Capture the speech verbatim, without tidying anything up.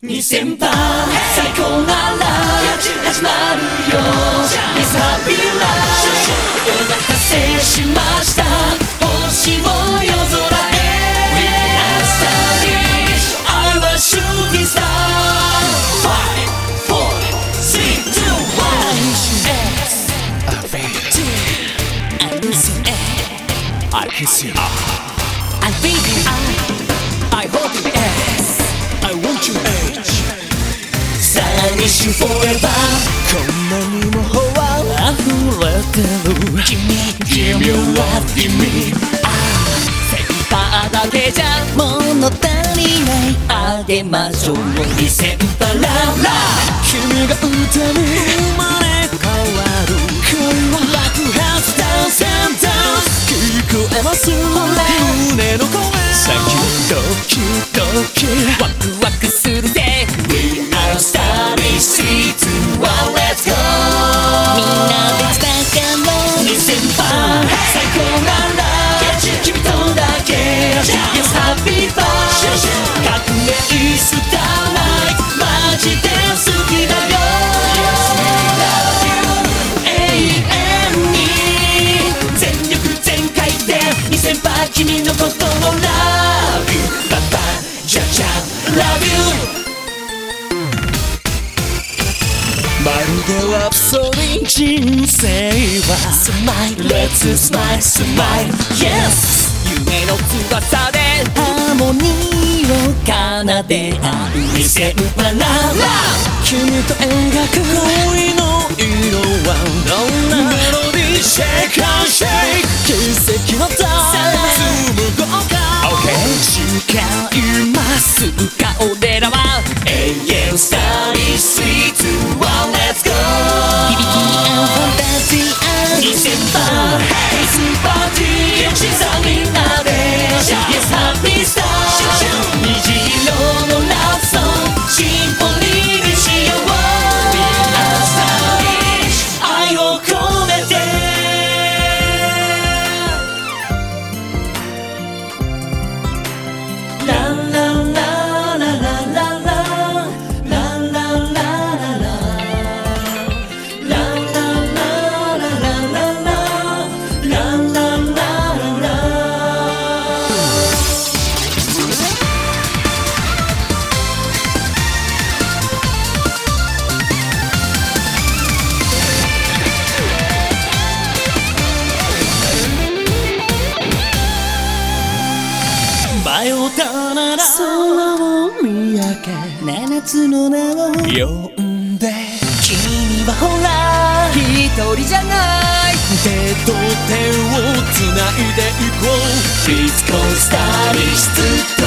にせんばん最高なら始まるよ。リサビラお待たせしました。星を夜空へ We are stylish I was shooting star five, four, three, two, one S I listen I kiss you I think I I hold you S I want you H 寂しい forever こんなにもほわ溢れてる君 Give me love give me センターだけじゃ物足りないあげましょうにせんばら君が歌に生まれ変わる恋はラクハウスダンスダンス聞こえます胸の声ドキドキワクワクするぜ We are stylish three, two, one, let's go みんなで伝わろうにせんばん最高なら君とだけ Yes happy bar 革命スターライトマジで好きだよ Yes we love you 永遠に全力全開でにせんばん君のことを Love youじゃじゃ Love you まるでラプソディ人生は Smile Let's smile smile Yes 夢の翼でハーモニーを奏で合うにせんばら君と描く恋の色はどんなメロディー Shake and shake 奇跡のダンス向こうか誓いますか俺らは永遠スターリースリー、ツー、ワン、レッツゴー響き合うファンタジアにせんばんスーパーティーさあみんなで Yes happy star 虹色のラブソングシンフォニーにしよう We are stylish 愛を込めて迷ったなら空を見上げ七つの名を呼んで君はほら一人じゃない手と手をつないでいこう It's called stylish